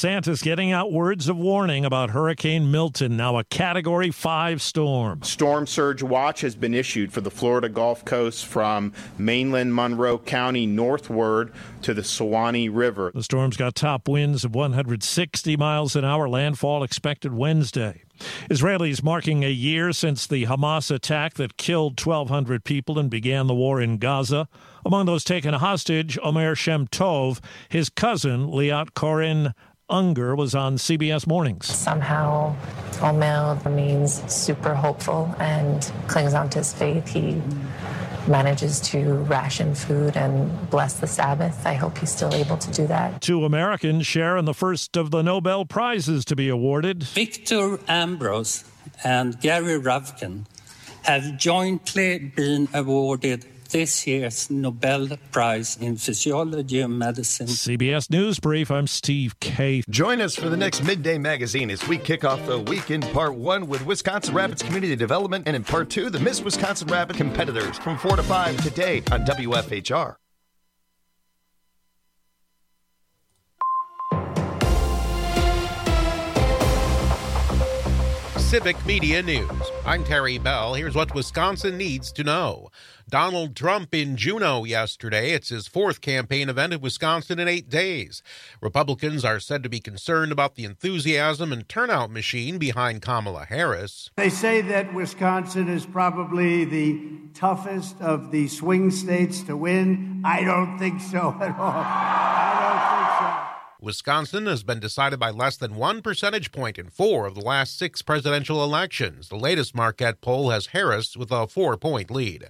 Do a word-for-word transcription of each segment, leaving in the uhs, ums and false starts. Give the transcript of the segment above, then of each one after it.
DeSantis getting out words of warning about Hurricane Milton, now a Category five storm. Storm surge watch has been issued for the Florida Gulf Coast from mainland Monroe County northward to the Suwannee River. The storm's got top winds of one hundred sixty miles an hour, landfall expected Wednesday. Israelis marking a year since the Hamas attack that killed twelve hundred people and began the war in Gaza. Among those taken hostage, Omer Shem Tov. His cousin, Liat Koren Unger, was on C B S Mornings. Somehow, Omer remains super hopeful and clings on to his faith. He manages to ration food and bless the Sabbath. I hope he's still able to do that. Two Americans share in the first of the Nobel Prizes to be awarded. Victor Ambrose and Gary Ruvkun have jointly been awarded this year's Nobel Prize in Physiology and Medicine. C B S News Brief, I'm Steve Kaye. Join us for the next Midday Magazine as we kick off the week in part one with Wisconsin Rapids Community Development, and in part two, the Miss Wisconsin Rapids competitors from four to five today on W F H R. Civic Media News. I'm Terry Bell. Here's what Wisconsin needs to know. Donald Trump in Juneau yesterday. It's his fourth campaign event in Wisconsin in eight days. Republicans are said to be concerned about the enthusiasm and turnout machine behind Kamala Harris. They say that Wisconsin is probably the toughest of the swing states to win. I don't think so at all. I don't think so. Wisconsin has been decided by less than one percentage point in four of the last six presidential elections. The latest Marquette poll has Harris with a four-point lead.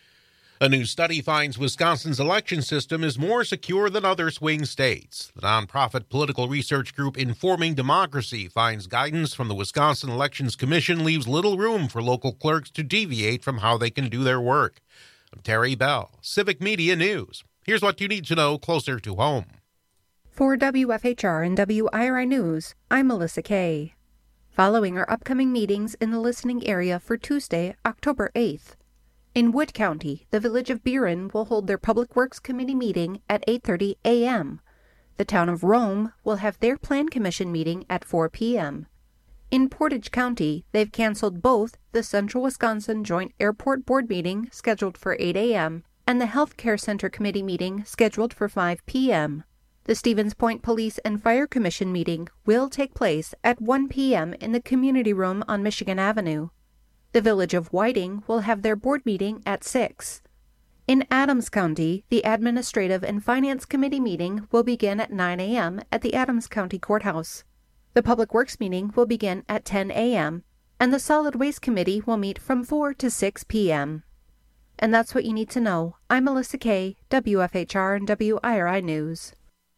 A new study finds Wisconsin's election system is more secure than other swing states. The nonprofit political research group Informing Democracy finds guidance from the Wisconsin Elections Commission leaves little room for local clerks to deviate from how they can do their work. I'm Terry Bell, Civic Media News. Here's what you need to know closer to home. For W F H R and W I R I News, I'm Melissa Kay. Following our upcoming meetings in the listening area for Tuesday, October eighth. In Wood County, the Village of Buren will hold their Public Works Committee meeting at eight thirty a.m. The Town of Rome will have their Plan Commission meeting at four p.m. In Portage County, they've canceled both the Central Wisconsin Joint Airport Board meeting scheduled for eight a.m. and the Health Care Center Committee meeting scheduled for five p.m. The Stevens Point Police and Fire Commission meeting will take place at one p.m. in the community room on Michigan Avenue. The Village of Whiting will have their board meeting at six. In Adams County, the Administrative and Finance Committee meeting will begin at nine a.m. at the Adams County Courthouse. The Public Works meeting will begin at ten a.m., and the Solid Waste Committee will meet from four to six p.m. And that's what you need to know. I'm Melissa Kay, W F H R and W I R I News.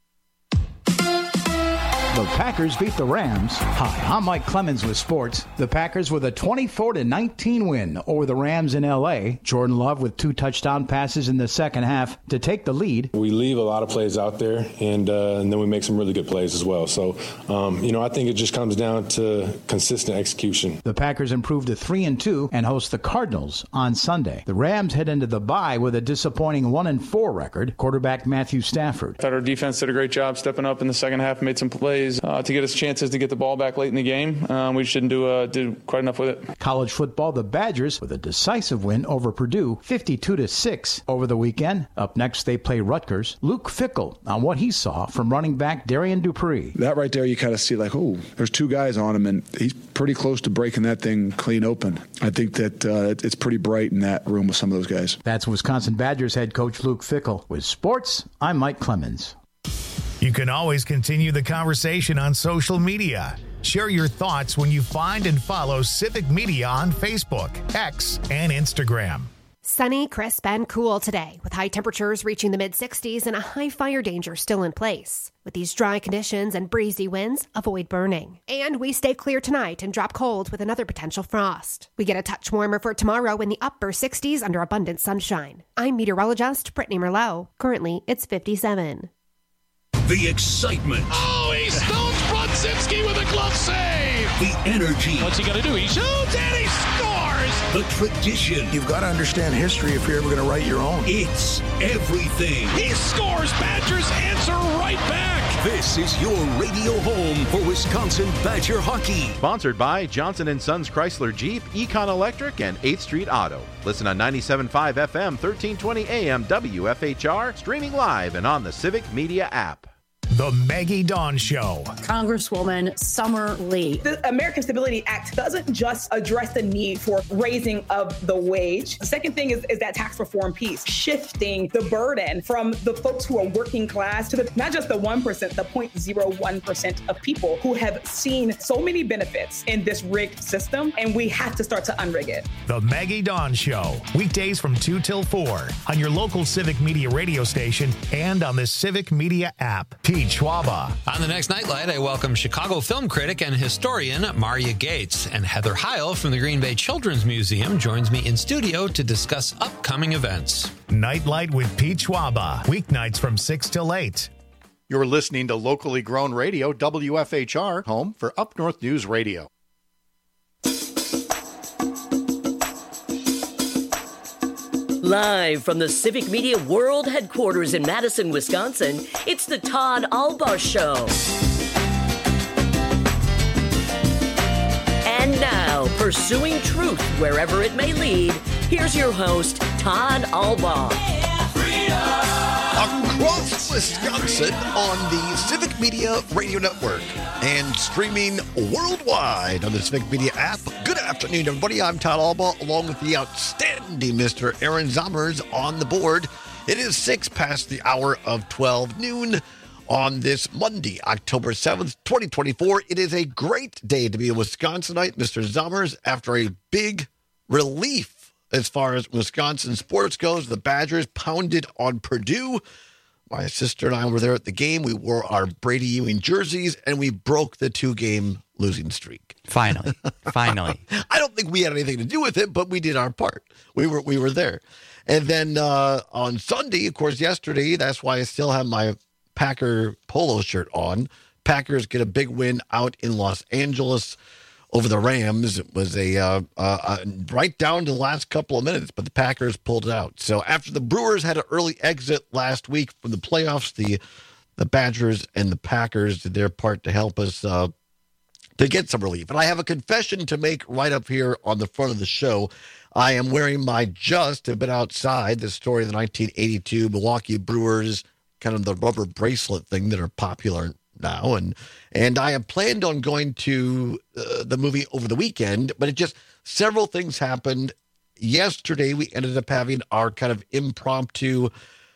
The Packers beat the Rams. Hi, I'm Mike Clemens with sports. The Packers with a twenty-four to nineteen win over the Rams in L A. Jordan Love with two touchdown passes in the second half to take the lead. We leave a lot of plays out there, and, uh, and then we make some really good plays as well. So, um, you know, I think it just comes down to consistent execution. The Packers improved to three and two and host the Cardinals on Sunday. The Rams head into the bye with a disappointing one and four record. Quarterback Matthew Stafford. I thought our defense did a great job stepping up in the second half, made some plays Uh, to get us chances to get the ball back late in the game. Um, we just didn't do, uh, do quite enough with it. College football, the Badgers with a decisive win over Purdue, fifty-two to six over the weekend. Up next, they play Rutgers. Luke Fickell on what he saw from running back Darian Dupree. That right there, you kind of see like, oh, there's two guys on him, and he's pretty close to breaking that thing clean open. I think that uh, it's pretty bright in that room with some of those guys. That's Wisconsin Badgers head coach Luke Fickell. With sports, I'm Mike Clemens. You can always continue the conversation on social media. Share your thoughts when you find and follow Civic Media on Facebook, X, and Instagram. Sunny, crisp, and cool today, with high temperatures reaching the mid sixties and a high fire danger still in place. With these dry conditions and breezy winds, avoid burning. And we stay clear tonight and drop cold with another potential frost. We get a touch warmer for tomorrow in the upper sixties under abundant sunshine. I'm meteorologist Brittany Merlot. Currently, it's fifty-seven. The excitement. Oh, he stones Brodzinski with a glove save. The energy. What's he going to do? He shoots and he scores. The tradition. You've got to understand history if you're ever going to write your own. It's everything. He scores. Badgers answer right back. This is your radio home for Wisconsin Badger hockey. Sponsored by Johnson and Sons Chrysler Jeep, Econ Electric, and eighth Street Auto. Listen on ninety-seven point five F M, thirteen twenty A M W F H R, streaming live and on the Civic Media app. The Maggie Dawn Show. Congresswoman Summer Lee. The American Stability Act doesn't just address the need for raising of the wage. The second thing is, is that tax reform piece, shifting the burden from the folks who are working class to the, not just the one percent, the zero point zero one percent of people who have seen so many benefits in this rigged system, and we have to start to unrig it. The Maggie Dawn Show. Weekdays from two till four on your local Civic Media radio station and on the Civic Media app. Pete Schwaba. On the next Nightlight, I welcome Chicago film critic and historian Maria Gates, and Heather Heil from the Green Bay Children's Museum joins me in studio to discuss upcoming events. Nightlight with Pete Schwaba. Weeknights from six till eight. You're listening to locally grown radio, W F H R, home for Up North News Radio. Live from the Civic Media World Headquarters in Madison, Wisconsin, it's the Todd Albaugh Show. And now, pursuing truth wherever it may lead, here's your host, Todd Albaugh. Across Wisconsin on the Civic Media Radio Network and streaming worldwide on the Civic Media app. Good afternoon, everybody. I'm Todd Albaugh, along with the outstanding Mister Aaron Zommers on the board. It is six past the hour of twelve noon on this Monday, October seventh, twenty twenty-four. It is a great day to be a Wisconsinite, Mister Zommers, after a big relief as far as Wisconsin sports goes. The Badgers pounded on Purdue. My sister and I were there at the game. We wore our Brady Ewing jerseys, and we broke the two-game losing streak. Finally. Finally. I don't think we had anything to do with it, but we did our part. We were we were there. And then uh, on Sunday, of course, yesterday, that's why I still have my Packer polo shirt on. Packers get a big win out in Los Angeles over the Rams. It was a uh, uh, uh, right down to the last couple of minutes, but the Packers pulled it out. So after the Brewers had an early exit last week from the playoffs, the the Badgers and the Packers did their part to help us uh, to get some relief. And I have a confession to make right up here on the front of the show. I am wearing my Just Have Been Outside, the story of the nineteen eighty-two Milwaukee Brewers, kind of the rubber bracelet thing that are popular now, and and I have planned on going to uh, the movie over the weekend, but it just, several things happened. Yesterday, we ended up having our kind of impromptu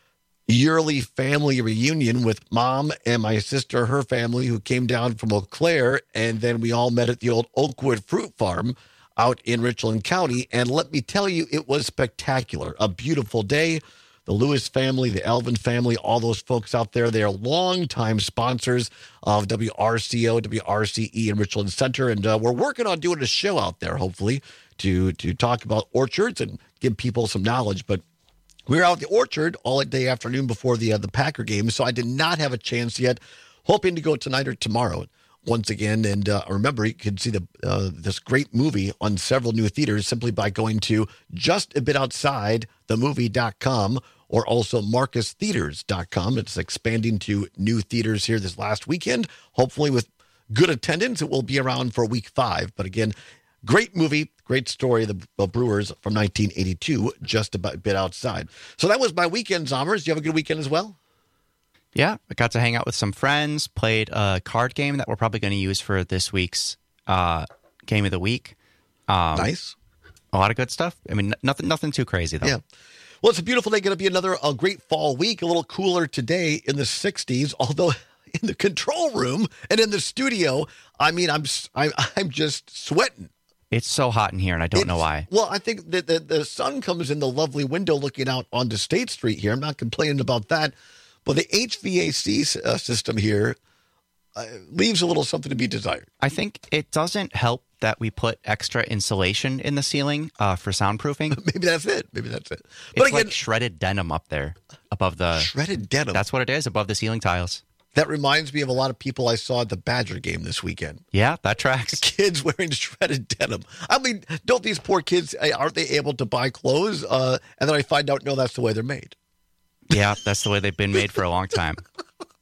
yearly family reunion with Mom and my sister, her family, who came down from Eau Claire, and then we all met at the old Oakwood Fruit Farm out in Richland County, and let me tell you, it was spectacular. A beautiful day. The Lewis family, the Elvin family, all those folks out there, they are longtime sponsors of W R C O, W R C E in Richland Center, and uh, we're working on doing a show out there, hopefully, to to talk about orchards and give people some knowledge. But we were out at the orchard all day afternoon before the uh, the Packer game, so I did not have a chance yet. Hoping to go tonight or tomorrow once again. And uh, remember, you can see the uh, this great movie on several new theaters simply by going to just a bit outside the movie dot com. Or also marcus theaters dot com. It's expanding to new theaters here this last weekend. Hopefully with good attendance, it will be around for week five. But again, great movie, great story, the Brewers from nineteen eighty-two, just a bit outside. So that was my weekend, Zommers. Do you have a good weekend as well? Yeah, I got to hang out with some friends, played a card game that we're probably going to use for this week's uh, Game of the Week. Um, nice. A lot of good stuff. I mean, nothing, nothing too crazy, though. Yeah. Well, it's a beautiful day. Going to be another a great fall week. A little cooler today in the sixties, although in the control room and in the studio, I mean, I'm I'm, I'm just sweating. It's so hot in here, and I don't it's, know why. Well, I think that the, the sun comes in the lovely window looking out onto State Street here. I'm not complaining about that. But the H V A C uh, system here uh, leaves a little something to be desired. I think it doesn't help that we put extra insulation in the ceiling uh, for soundproofing. Maybe that's it. Maybe that's it. But it's again, like shredded denim up there above the... Shredded denim? That's what it is, above the ceiling tiles. That reminds me of a lot of people I saw at the Badger game this weekend. Yeah, that tracks. Kids wearing shredded denim. I mean, don't these poor kids, aren't they able to buy clothes? Uh, and then I find out, no, that's the way they're made. Yeah, that's the way they've been made for a long time.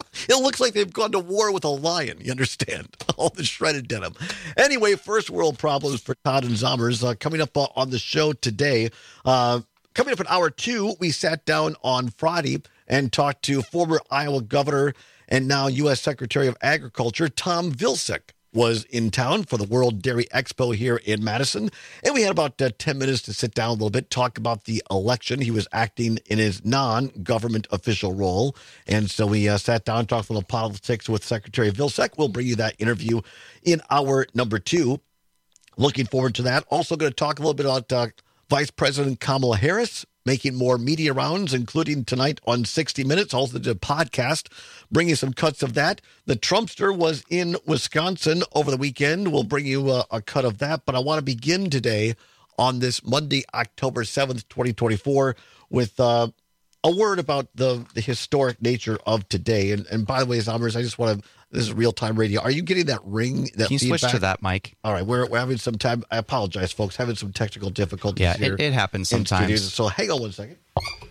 It looks like they've gone to war with a lion, you understand? All the shredded denim. Anyway, first world problems for Todd and Zommers. Uh, coming up uh, on the show today, uh, coming up in hour two, we sat down on Friday and talked to former Iowa governor and now U S Secretary of Agriculture, Tom Vilsack. Was in town for the World Dairy Expo here in Madison. And we had about uh, ten minutes to sit down a little bit, talk about the election. He was acting in his non-government official role. And so we uh, sat down, talked a little politics with Secretary Vilsack. We'll bring you that interview in hour number two. Looking forward to that. Also going to talk a little bit about uh, Vice President Kamala Harris making more media rounds, including tonight on sixty minutes, also the podcast, bringing some cuts of that. The Trumpster was in Wisconsin over the weekend. We'll bring you a, a cut of that, but I want to begin today on this Monday, October seventh, twenty twenty-four, with uh, a word about the, the historic nature of today. And, and by the way, Zommers, I just want to, this is real-time radio. Are you getting that ring? That Can you feedback? switch to that, Mike? All right, we're, we're having some time. I apologize, folks. Having some technical difficulties yeah, here. it, it happens sometimes. So hang on one second.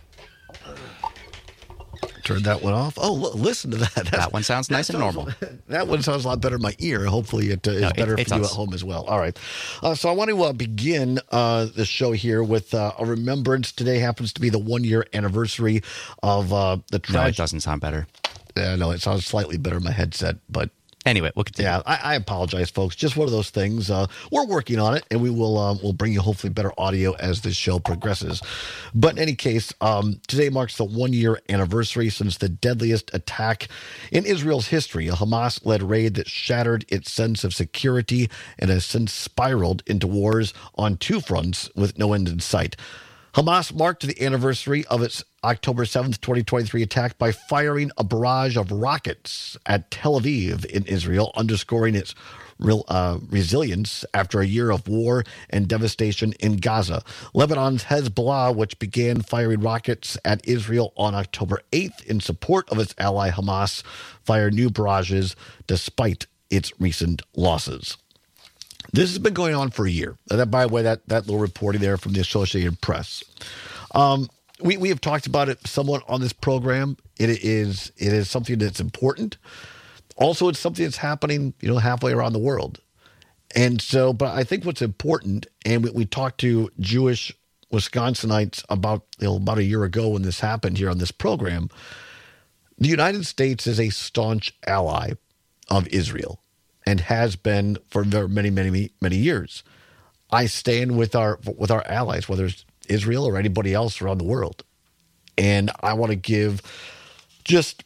Turn that one off. Oh, look, listen to that. That's, that one sounds nice and normal. That one sounds a lot better in my ear. Hopefully it uh, is no, better it, for you us. At home as well. All right. Uh, so I want to uh, begin uh, the show here with uh, a remembrance. Today happens to be the one-year anniversary of uh, the tragedy. No, it doesn't sound better. Yeah, no, it sounds slightly better in my headset, but anyway, we'll continue. Yeah, I, I apologize, folks. Just one of those things. Uh, we're working on it, and we will uh, we'll bring you hopefully better audio as this show progresses. But in any case, um, today marks the one-year anniversary since the deadliest attack in Israel's history, a Hamas-led raid that shattered its sense of security and has since spiraled into wars on two fronts with no end in sight. Hamas marked the anniversary of its October seventh, twenty twenty-three attack by firing a barrage of rockets at Tel Aviv in Israel, underscoring its real, uh, resilience after a year of war and devastation in Gaza. Lebanon's Hezbollah, which began firing rockets at Israel on October eighth in support of its ally Hamas, fired new barrages despite its recent losses. This has been going on for a year. And by the way, that, that little reporting there from the Associated Press. Um, we, we have talked about it somewhat on this program. It is it is something that's important. Also, it's something that's happening, you know, halfway around the world. And so, but I think what's important, and we, we talked to Jewish Wisconsinites about, you know, about a year ago when this happened here on this program, the United States is a staunch ally of Israel. And has been for many, many, many years. I stand with our with our allies, whether it's Israel or anybody else around the world. And I want to give just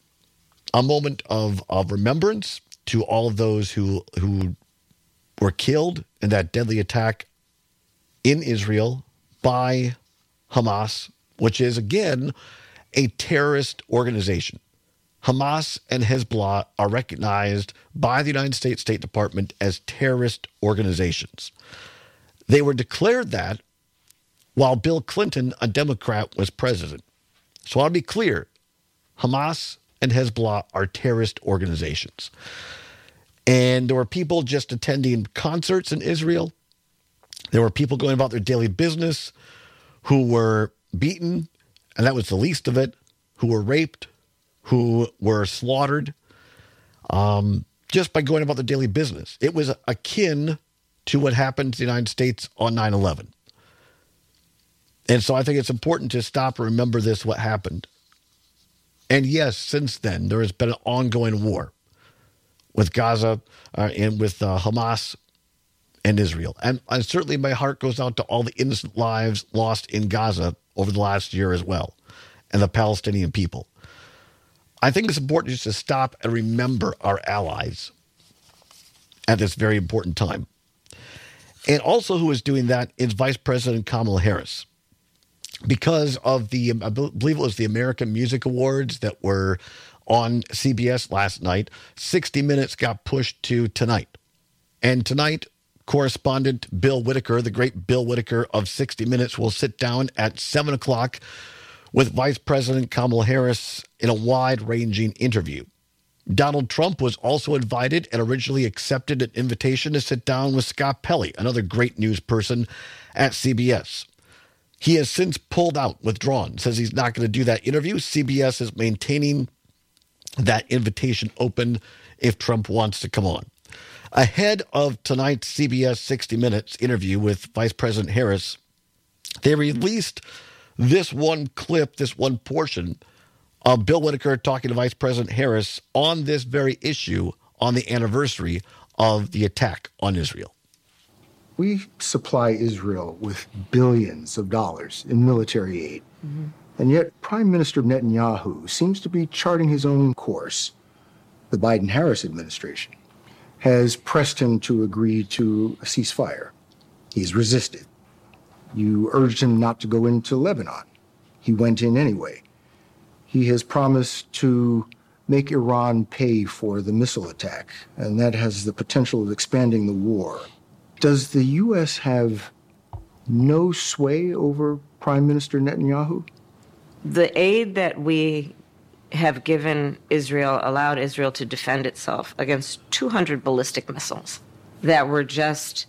a moment of, of remembrance to all of those who who were killed in that deadly attack in Israel by Hamas, which is, again, a terrorist organization. Hamas and Hezbollah are recognized by the United States State Department as terrorist organizations. They were declared that while Bill Clinton, a Democrat, was president. So I'll be clear, Hamas and Hezbollah are terrorist organizations. And there were people just attending concerts in Israel. There were people going about their daily business who were beaten, and that was the least of it, who were raped, who were slaughtered um, just by going about their daily business. It was akin to what happened to the United States on nine eleven. And so I think it's important to stop and remember this, what happened. And yes, since then, there has been an ongoing war with Gaza uh, and with uh, Hamas and Israel. And, and certainly my heart goes out to all the innocent lives lost in Gaza over the last year as well, and the Palestinian people. I think it's important just to stop and remember our allies at this very important time. And also who is doing that is Vice President Kamala Harris. Because of the, I believe it was the American Music Awards that were on C B S last night, sixty minutes got pushed to tonight. And tonight, correspondent Bill Whitaker, the great Bill Whitaker of sixty minutes, will sit down at seven o'clock with Vice President Kamala Harris in a wide-ranging interview. Donald Trump was also invited and originally accepted an invitation to sit down with Scott Pelley, another great news person at C B S. He has since pulled out, withdrawn, says he's not going to do that interview. C B S is maintaining that invitation open if Trump wants to come on. Ahead of tonight's C B S sixty minutes interview with Vice President Harris, they released this one clip, this one portion of Bill Whitaker talking to Vice President Harris on this very issue on the anniversary of the attack on Israel. We supply Israel with billions of dollars in military aid. Mm-hmm. And yet Prime Minister Netanyahu seems to be charting his own course. The Biden-Harris administration has pressed him to agree to a ceasefire. He's resisted. You urged him not to go into Lebanon. He went in anyway. He has promised to make Iran pay for the missile attack, and that has the potential of expanding the war. Does the U S have no sway over Prime Minister Netanyahu? The aid that we have given Israel allowed Israel to defend itself against two hundred ballistic missiles that were just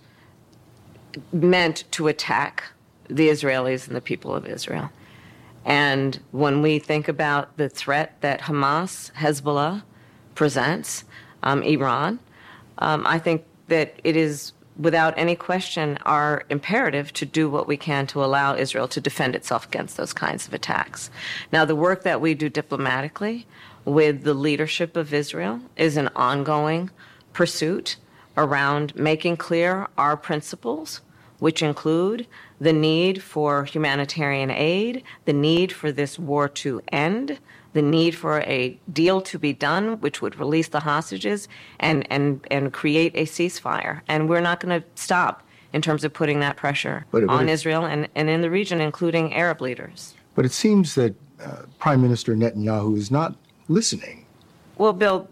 meant to attack the Israelis and the people of Israel. And when we think about the threat that Hamas, Hezbollah presents, um, Iran, um, I think that it is without any question our imperative to do what we can to allow Israel to defend itself against those kinds of attacks. Now, the work that we do diplomatically with the leadership of Israel is an ongoing pursuit around making clear our principles, which include the need for humanitarian aid, the need for this war to end, the need for a deal to be done, which would release the hostages and, and, and create a ceasefire. And we're not going to stop in terms of putting that pressure but, but on it, Israel and, and in the region, including Arab leaders. But it seems that uh, Prime Minister Netanyahu is not listening. Well, Bill,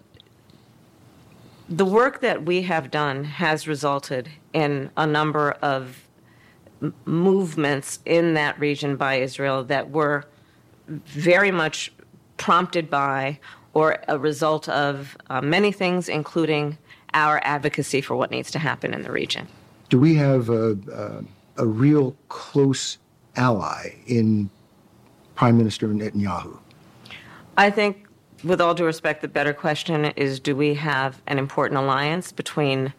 the work that we have done has resulted in a number of m- movements in that region by Israel that were very much prompted by or a result of uh, many things, including our advocacy for what needs to happen in the region. Do we have a, a, a real close ally in Prime Minister Netanyahu? I think, with all due respect, the better question is, do we have an important alliance between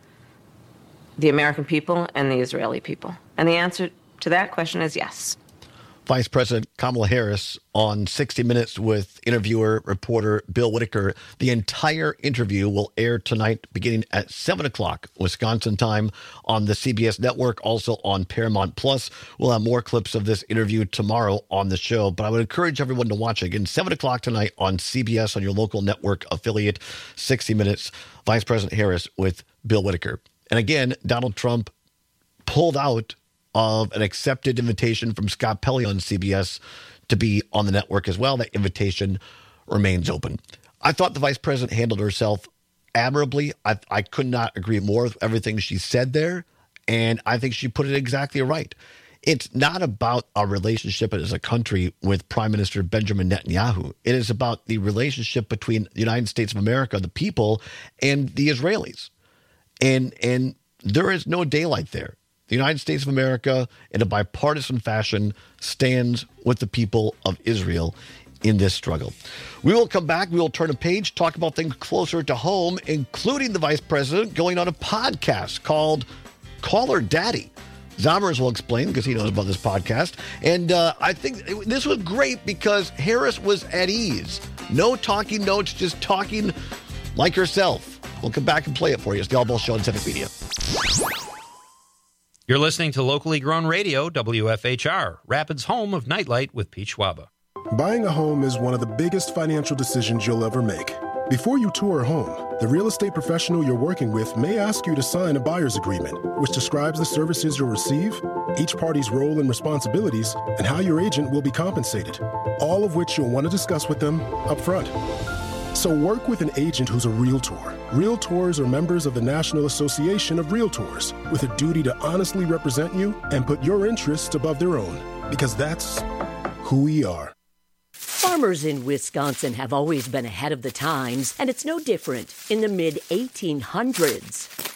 the American people and the Israeli people? And the answer to that question is yes. Vice President Kamala Harris on sixty minutes with interviewer, reporter Bill Whitaker. The entire interview will air tonight beginning at seven o'clock Wisconsin time on the C B S network, also on Paramount Plus. We'll have more clips of this interview tomorrow on the show, but I would encourage everyone to watch it. Again, seven o'clock tonight on C B S on your local network affiliate, sixty minutes, Vice President Harris with Bill Whitaker. And again, Donald Trump pulled out of an accepted invitation from Scott Pelley on C B S to be on the network as well. That invitation remains open. I thought the vice president handled herself admirably. I, I could not agree more with everything she said there, and I think she put it exactly right. It's not about our relationship as a country with Prime Minister Benjamin Netanyahu. It is about the relationship between the United States of America, the people, and the Israelis. And, and there is no daylight there. The United States of America, in a bipartisan fashion, stands with the people of Israel in this struggle. We will come back. We will turn a page, talk about things closer to home, including the vice president going on a podcast called Caller Daddy. Zommers will explain because he knows about this podcast. And uh, I think this was great because Harris was at ease. No talking notes, just talking like herself. We'll come back and play it for you. It's the All Ball Show on Civic Media. You're listening to locally grown radio, W F H R, Rapids' home of Nightlight with Pete Schwaba. Buying a home is one of the biggest financial decisions you'll ever make. Before you tour a home, the real estate professional you're working with may ask you to sign a buyer's agreement, which describes the services you'll receive, each party's role and responsibilities, and how your agent will be compensated, all of which you'll want to discuss with them up front. So work with an agent who's a Realtor. Realtors are members of the National Association of Realtors with a duty to honestly represent you and put your interests above their own, because that's who we are. Farmers in Wisconsin have always been ahead of the times, and it's no different in the mid eighteen hundreds.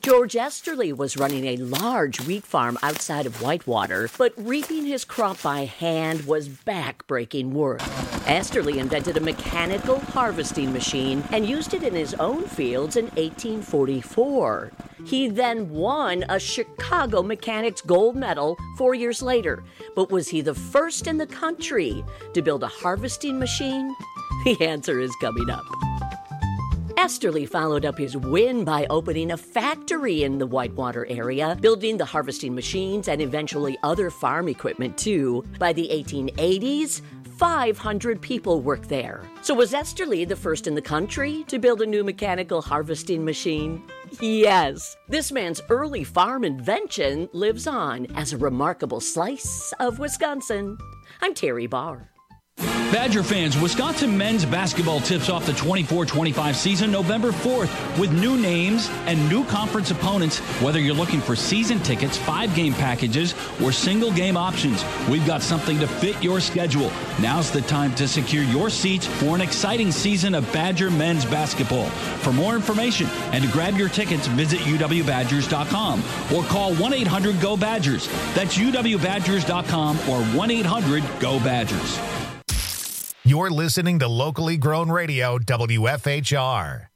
George Esterly was running a large wheat farm outside of Whitewater, but reaping his crop by hand was back-breaking work. Esterly invented a mechanical harvesting machine and used it in his own fields in eighteen forty-four. He then won a Chicago Mechanics gold medal four years later. But was he the first in the country to build a harvesting machine? The answer is coming up. Esterly followed up his win by opening a factory in the Whitewater area, building the harvesting machines and eventually other farm equipment too. By the eighteen eighties, five hundred people worked there. So was Esterly the first in the country to build a new mechanical harvesting machine? Yes. This man's early farm invention lives on as a remarkable slice of Wisconsin. I'm Terry Barr. Badger fans, Wisconsin men's basketball tips off the twenty-four twenty-five season November fourth with new names and new conference opponents. Whether you're looking for season tickets, five-game packages, or single-game options, we've got something to fit your schedule. Now's the time to secure your seats for an exciting season of Badger men's basketball. For more information and to grab your tickets, visit U W Badgers dot com or call one eight hundred go Badgers. That's U W Badgers dot com or one eight hundred go Badgers. You're listening to locally grown radio, W F H R.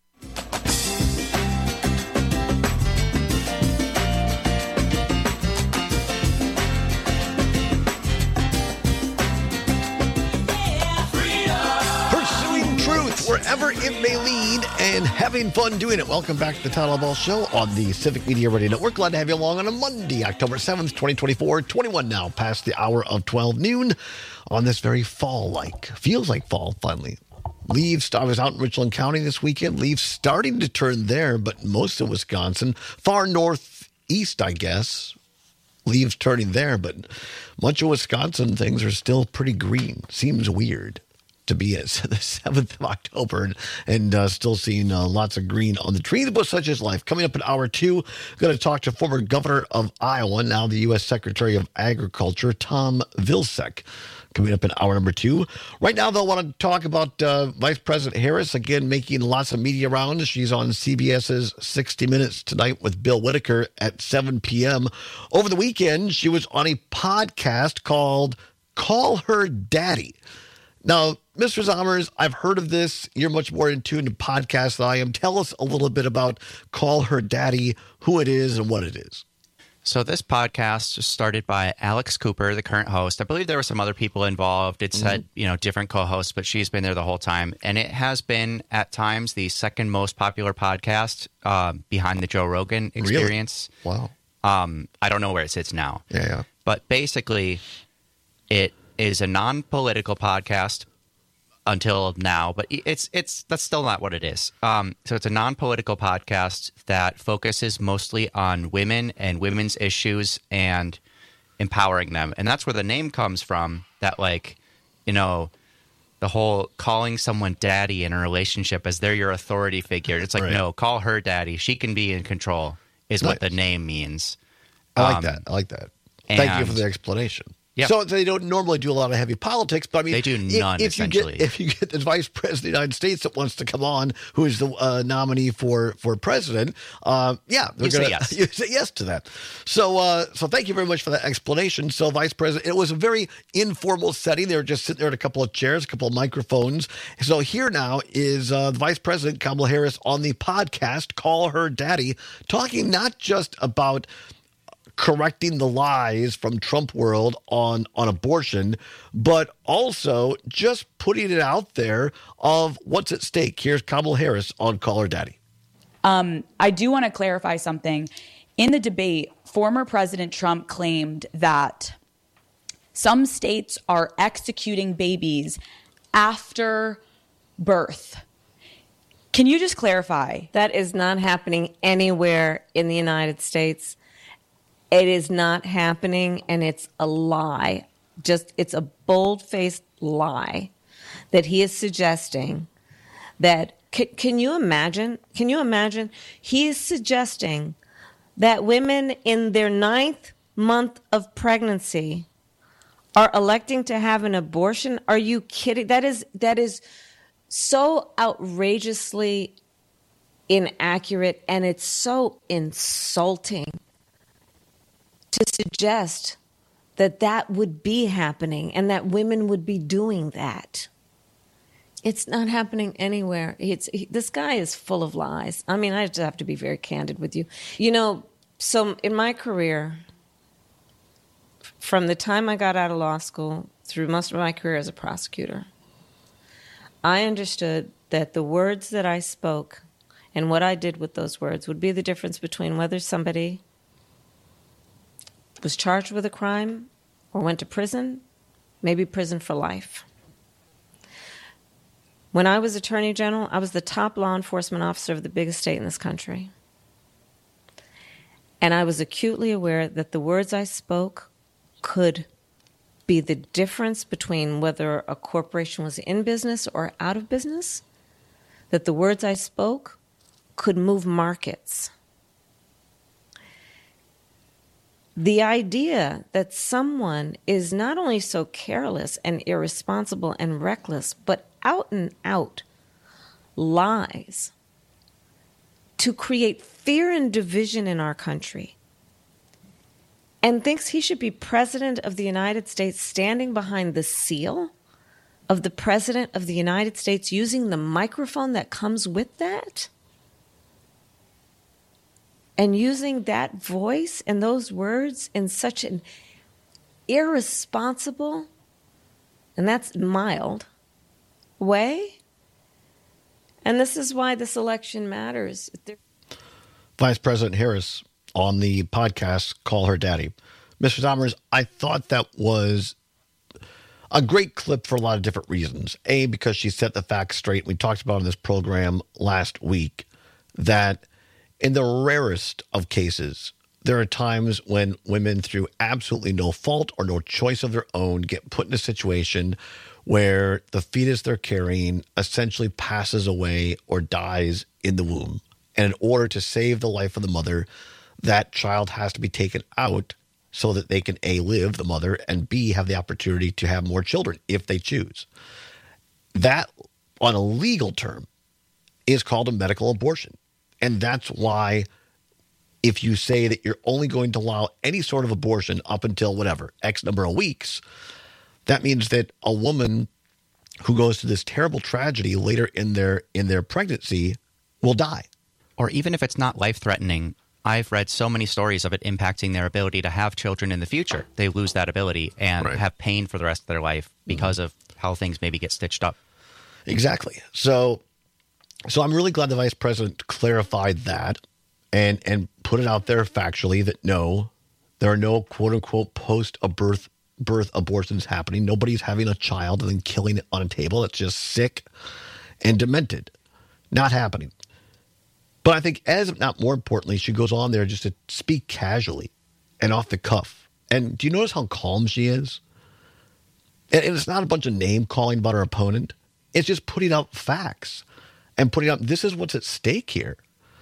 Pursuing truth wherever it may lead and having fun doing it. Welcome back to the Todd Ball Show on the Civic Media Radio Network. Glad to have you along on a Monday, October seventh, twenty twenty-four, twenty-one now past the hour of twelve noon. On this very fall-like, feels like fall, finally. Leaves, I was out in Richland County this weekend. Leaves starting to turn there, but most of Wisconsin, far northeast, I guess, leaves turning there. But much of Wisconsin, things are still pretty green. Seems weird to be at the seventh of October and, and uh, still seeing uh, lots of green on the trees, but such is life. Coming up in hour two, going to talk to former governor of Iowa, now the U S Secretary of Agriculture, Tom Vilsack. Coming up in hour number two. Right now, though, I want to talk about uh, Vice President Harris, again, making lots of media rounds. She's on CBS's sixty minutes tonight with Bill Whitaker at seven p.m. Over the weekend, she was on a podcast called Call Her Daddy. Now, Mister Zommers, I've heard of this. You're much more in tune to podcasts than I am. Tell us a little bit about Call Her Daddy, who it is and what it is. So this podcast was started by Alex Cooper, the current host. I believe there were some other people involved. It said, mm-hmm. you know, different co-hosts, but she's been there the whole time. And it has been, at times, the second most popular podcast uh, behind the Joe Rogan Experience. Really? Wow. Um, I don't know where it sits now. Yeah, yeah. But basically, it is a non-political podcast until now, but it's it's that's still not what it is. Um, so it's a non-political podcast that focuses mostly on women and women's issues and empowering them. And that's where the name comes from, that, like, you know, the whole calling someone daddy in a relationship as they're your authority figure. It's like, right. No, call her daddy. She can be in control is nice. What the name means. I like um, that. I like that. Thank you for the explanation. Yep. So they don't normally do a lot of heavy politics, but I mean, they do none, if, if essentially. You get, if you get the vice president of the United States that wants to come on, who is the uh, nominee for, for president, uh, yeah, they're you gonna, say yes. You say yes to that. So, uh, so thank you very much for that explanation. So, vice president, it was a very informal setting. They were just sitting there at a couple of chairs, a couple of microphones. So here now is uh, the vice president, Kamala Harris, on the podcast, Call Her Daddy, talking not just about correcting the lies from Trump world on, on abortion, but also just putting it out there of what's at stake. Here's Kamala Harris on Call Her Daddy. Um, I do want to clarify something. In the debate, former President Trump claimed that some states are executing babies after birth. Can you just clarify? That is not happening anywhere in the United States. It is not happening, and it's a lie. Just, it's a bold-faced lie that he is suggesting that, can, can you imagine? Can you imagine? He is suggesting that women in their ninth month of pregnancy are electing to have an abortion. Are you kidding? That is, that is so outrageously inaccurate, and it's so insulting to suggest that that would be happening and that women would be doing that. It's not happening anywhere. It's he, this guy is full of lies. I mean, I just have to be very candid with you. You know, so in my career, from the time I got out of law school through most of my career as a prosecutor, I understood that the words that I spoke and what I did with those words would be the difference between whether somebody was charged with a crime or went to prison, maybe prison for life. When I was Attorney General, I was the top law enforcement officer of the biggest state in this country. And I was acutely aware that the words I spoke could be the difference between whether a corporation was in business or out of business, that the words I spoke could move markets. The idea that someone is not only so careless and irresponsible and reckless, but out and out lies to create fear and division in our country, and thinks he should be president of the United States standing behind the seal of the president of the United States using the microphone that comes with that, and using that voice and those words in such an irresponsible, and that's mild, way. And this is why this election matters. Vice President Harris on the podcast, Call Her Daddy. Mister Somers, I thought that was a great clip for a lot of different reasons. A, because she set the facts straight. We talked about in this program last week that in the rarest of cases, there are times when women, through absolutely no fault or no choice of their own, get put in a situation where the fetus they're carrying essentially passes away or dies in the womb. And in order to save the life of the mother, that child has to be taken out so that they can A, live, the mother, and B, have the opportunity to have more children if they choose. That, on a legal term, is called a medical abortion. And that's why if you say that you're only going to allow any sort of abortion up until whatever, X number of weeks, that means that a woman who goes through this terrible tragedy later in their in their pregnancy will die. Or even if it's not life-threatening, I've read so many stories of it impacting their ability to have children in the future. They lose that ability and right. have pain for the rest of their life because mm-hmm. of how things maybe get stitched up. Exactly. So so I'm really glad the vice president clarified that and, and put it out there factually that no, there are no quote-unquote post-birth birth abortions happening. Nobody's having a child and then killing it on a table. That's just sick and demented. Not happening. But I think, as if not more importantly, she goes on there just to speak casually and off the cuff. And do you notice how calm she is? And it's not a bunch of name calling about her opponent. It's just putting out facts and putting out, this is what's at stake here.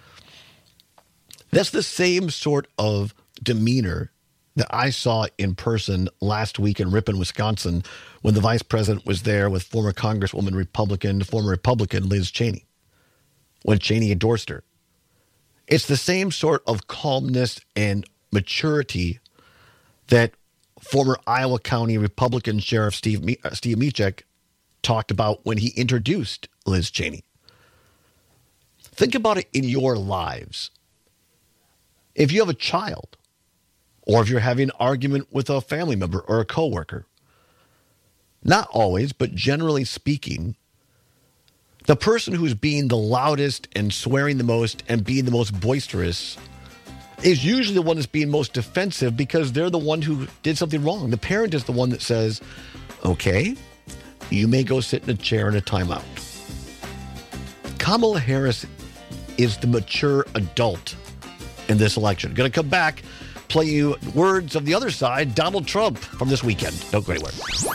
That's the same sort of demeanor that I saw in person last week in Ripon, Wisconsin, when the vice president was there with former Congresswoman Republican, former Republican Liz Cheney, when Cheney endorsed her. It's the same sort of calmness and maturity that former Iowa County Republican Sheriff Steve Me- Steve Mechek talked about when he introduced Liz Cheney. Think about it in your lives. If you have a child, or if you're having an argument with a family member or a coworker, not always, but generally speaking, the person who's being the loudest and swearing the most and being the most boisterous is usually the one that's being most defensive because they're the one who did something wrong. The parent is the one that says, okay, you may go sit in a chair in a timeout. Kamala Harris is the mature adult in this election. Going to come back, play you words of the other side, Donald Trump, from this weekend. Don't go anywhere.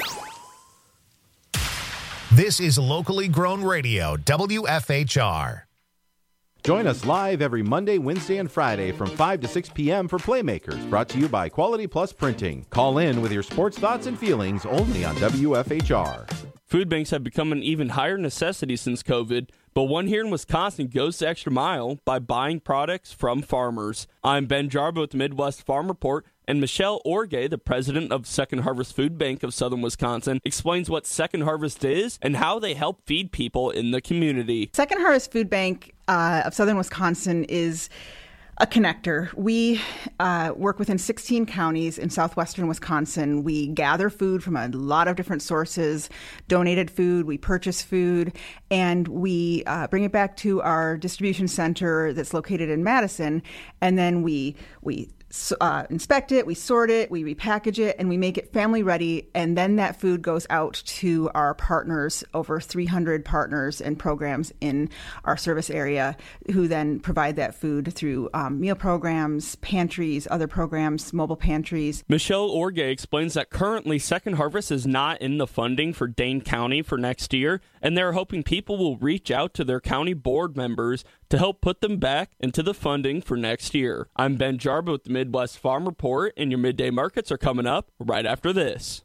This is locally grown radio, W F H R. Join us live every Monday, Wednesday, and Friday from five to six p.m. for Playmakers, brought to you by Quality Plus Printing. Call in with your sports thoughts and feelings only on W F H R. Food banks have become an even higher necessity since COVID, but one here in Wisconsin goes the extra mile by buying products from farmers. I'm Ben Jarbo with the Midwest Farm Report, and Michelle Orge, the president of Second Harvest Food Bank of Southern Wisconsin, explains what Second Harvest is and how they help feed people in the community. Second Harvest Food Bank uh, of Southern Wisconsin is a connector. We uh, work within sixteen counties in southwestern Wisconsin. We gather food from a lot of different sources, donated food, we purchase food, and we uh, bring it back to our distribution center that's located in Madison, and then we we Uh, inspect it, we sort it, we repackage it, and we make it family ready. And then that food goes out to our partners, over three hundred partners and programs in our service area, who then provide that food through um, meal programs, pantries, other programs, mobile pantries. Michelle Orge explains that currently Second Harvest is not in the funding for Dane County for next year, and they're hoping people will reach out to their county board members to help put them back into the funding for next year. I'm Ben Jarbo with the Midwest Farm Report, and your midday markets are coming up right after this.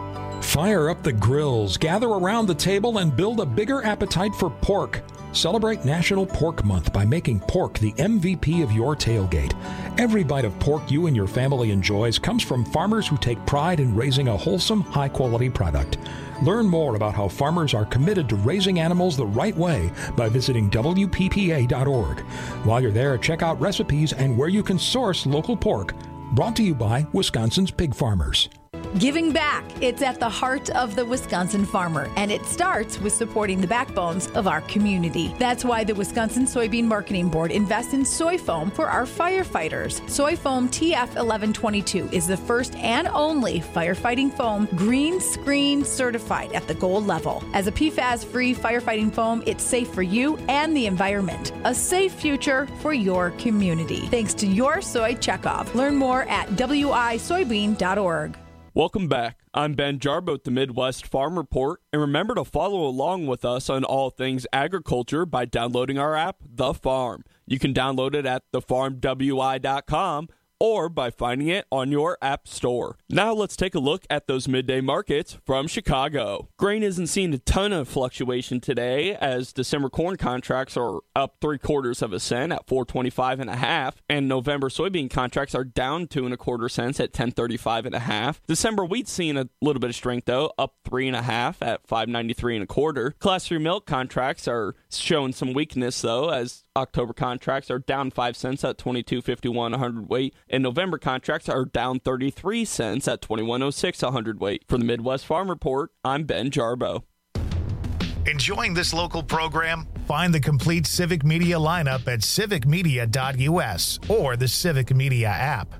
Fire up the grills, gather around the table, and build a bigger appetite for pork. Celebrate National Pork Month by making pork the M V P of your tailgate. Every bite of pork you and your family enjoys comes from farmers who take pride in raising a wholesome, high-quality product. Learn more about how farmers are committed to raising animals the right way by visiting W P P A dot org. While you're there, check out recipes and where you can source local pork. Brought to you by Wisconsin's Pig Farmers. Giving back. It's at the heart of the Wisconsin farmer, and it starts with supporting the backbones of our community. That's why the Wisconsin Soybean Marketing Board invests in soy foam for our firefighters. Soy foam T F eleven twenty-two is the first and only firefighting foam green screen certified at the gold level. As a P FAS-free firefighting foam, it's safe for you and the environment. A safe future for your community. Thanks to your soy checkoff. Learn more at W I soybean dot org. Welcome back. I'm Ben Jarbo with the Midwest Farm Report, and remember to follow along with us on all things agriculture by downloading our app, The Farm. You can download it at the farm w i dot com or by finding it on your app store. Now let's take a look at those midday markets from Chicago. Grain isn't seeing a ton of fluctuation today, as December corn contracts are up three quarters of a cent at four twenty-five and a half, and November soybean contracts are down two and a quarter cents at ten thirty-five and a half. December wheat's seeing a little bit of strength though, up three and a half at five ninety-three and a quarter. Class three milk contracts are showing some weakness though, as October contracts are down five cents at twenty-two fifty-one a hundredweight, and November contracts are down thirty-three cents at twenty-one oh six a hundredweight. For the Midwest Farm Report, I'm Ben Jarbo. Enjoying this local program? Find the complete Civic Media lineup at civic media dot u s or the Civic Media app.